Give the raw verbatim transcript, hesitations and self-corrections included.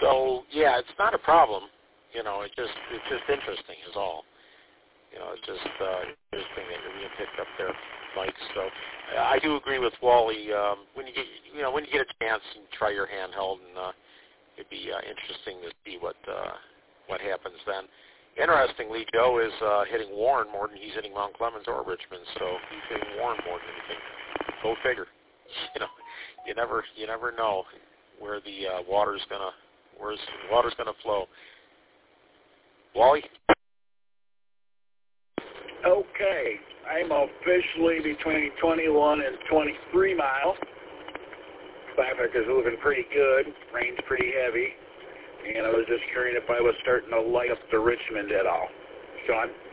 So yeah, it's not a problem. You know, it just it's just interesting is all. You know, it's just uh, interesting that you're being picked up there, Mike. So uh, I do agree with Wally. Um, when you get you know when you get a chance, and try your handheld, and uh, it'd be uh, interesting to see what uh, what happens then. Interestingly, Joe is uh, hitting Warren more than he's hitting Mount Clemens or Richmond, so he's hitting Warren more than anything. Go figure. You know, you never you never know where the uh, water's gonna where's the water's gonna flow. Wally. Okay, I'm officially between twenty-one and twenty-three miles. Traffic is moving pretty good. Rain's pretty heavy. And I was just curious if I was starting to light up the Richmond at all. Sean?